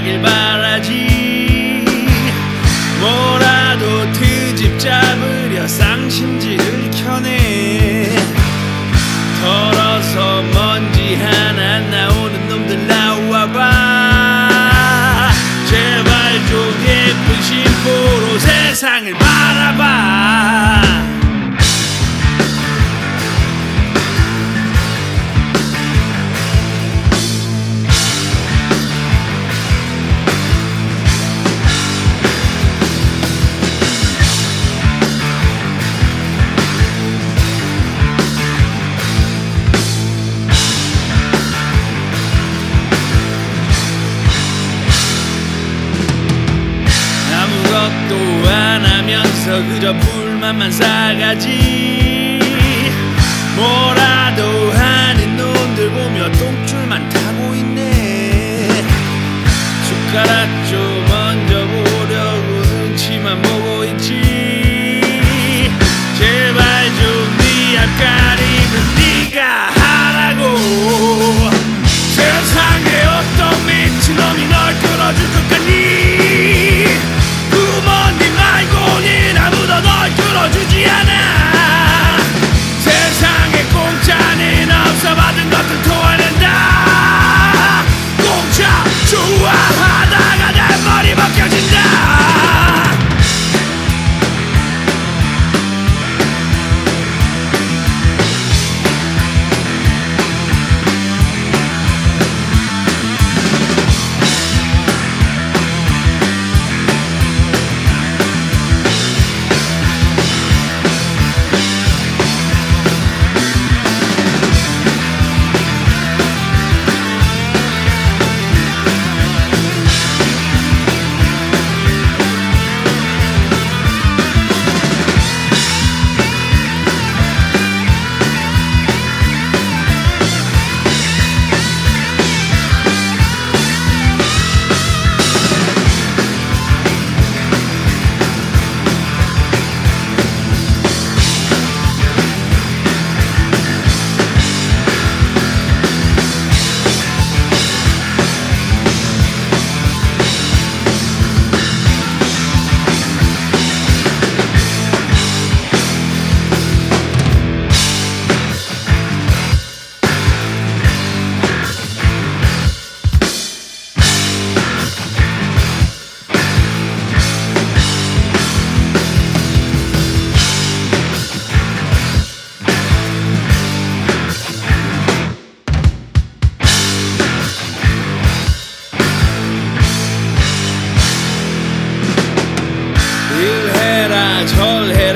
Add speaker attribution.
Speaker 1: 가길 바라지. 뭐라도 트집 잡으려 쌍심지를 켜내. 털어서 먼지 하나 나오는 놈들 나와봐. 제발 좀 예쁜 심보로 세상을 바라봐. 아무것도 안 하면서 그저 불만만 싸가지. 뭐라도 하는 놈들 보며 똥줄만 타고 있네. 숟가락 좀 얹어보려고 눈치만 보고 있지. 제발 좀 네 앞가림은 네가 하라고. 세상에 어떤 미친놈이 널 끌어줄 것 같니? 부모님 말고는 아무도 널 끌어주지 않아. 세상에 공짜는 없어. 받은 것들 토해낸다. 공짜 좋아하다가 내 머리 벗겨진다. 일해라 절해라